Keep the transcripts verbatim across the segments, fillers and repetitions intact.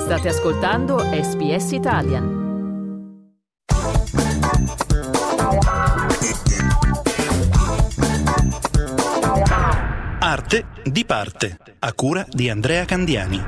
State ascoltando S B S Italian. Arte di parte, a cura di Andrea Candiani.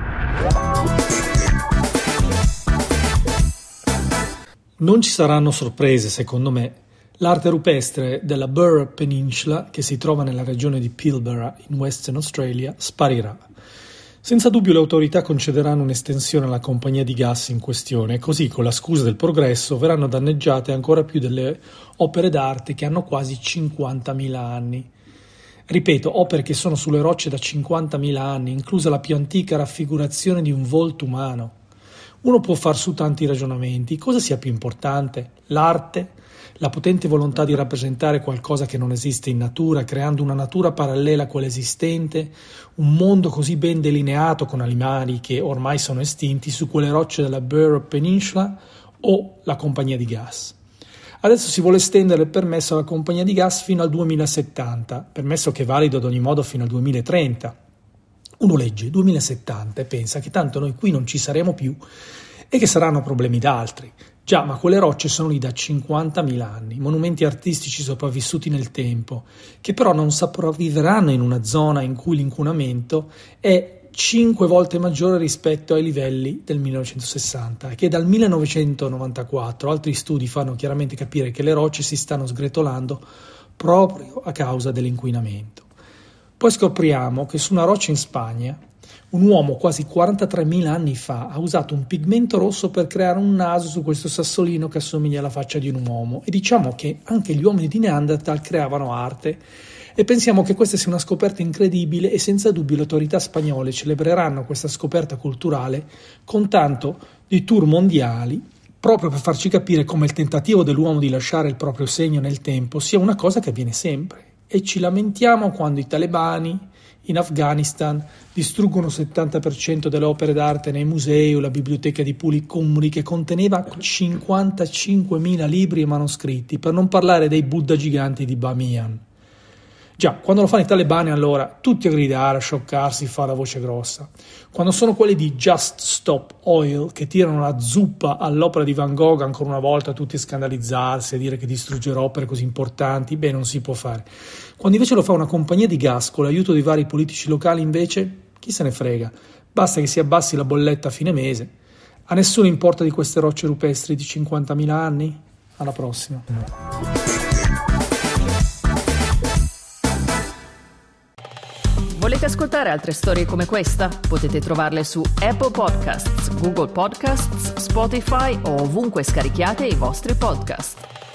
Non ci saranno sorprese, secondo me. L'arte rupestre della Burrup Peninsula, che si trova nella regione di Pilbara, in Western Australia, sparirà. Senza dubbio le autorità concederanno un'estensione alla compagnia di gas in questione e così, con la scusa del progresso, verranno danneggiate ancora più delle opere d'arte che hanno quasi cinquantamila anni. Ripeto, opere che sono sulle rocce da cinquantamila anni, inclusa la più antica raffigurazione di un volto umano. Uno può far su tanti ragionamenti. Cosa sia più importante? L'arte? La potente volontà di rappresentare qualcosa che non esiste in natura, creando una natura parallela a quella esistente, un mondo così ben delineato con animali che ormai sono estinti su quelle rocce della Burrup Peninsula, o la compagnia di gas? Adesso si vuole estendere il permesso alla compagnia di gas fino al duemilasettanta, permesso che è valido ad ogni modo fino al duemilatrenta. Uno legge duemilasettanta e pensa che tanto noi qui non ci saremo più e che saranno problemi d'altri. Già, ma quelle rocce sono lì da cinquantamila anni, monumenti artistici sopravvissuti nel tempo, che però non sopravviveranno in una zona in cui l'inquinamento è cinque volte maggiore rispetto ai livelli del millenovecentosessanta e che dal millenovecentonovantaquattro altri studi fanno chiaramente capire che le rocce si stanno sgretolando proprio a causa dell'inquinamento. Poi scopriamo che su una roccia in Spagna un uomo quasi quarantatremila anni fa ha usato un pigmento rosso per creare un naso su questo sassolino che assomiglia alla faccia di un uomo, e diciamo che anche gli uomini di Neanderthal creavano arte, e pensiamo che questa sia una scoperta incredibile e senza dubbio le autorità spagnole celebreranno questa scoperta culturale con tanto di tour mondiali, proprio per farci capire come il tentativo dell'uomo di lasciare il proprio segno nel tempo sia una cosa che avviene sempre. E ci lamentiamo quando i talebani in Afghanistan distruggono il settanta per cento delle opere d'arte nei musei o la biblioteca di Puli Kumri, che conteneva cinquantacinquemila libri e manoscritti, per non parlare dei Buddha giganti di Bamiyan. Già, quando lo fanno i talebani allora tutti a gridare, a scioccarsi, fa la voce grossa. Quando sono quelli di Just Stop Oil che tirano la zuppa all'opera di Van Gogh ancora una volta tutti a scandalizzarsi, a dire che distruggerà opere così importanti, beh, non si può fare. Quando invece lo fa una compagnia di gas con l'aiuto di vari politici locali, invece, chi se ne frega, basta che si abbassi la bolletta a fine mese. A nessuno importa di queste rocce rupestri di cinquantamila anni? Alla prossima. Volete ascoltare altre storie come questa? Potete trovarle su Apple Podcasts, Google Podcasts, Spotify o ovunque scarichiate i vostri podcast.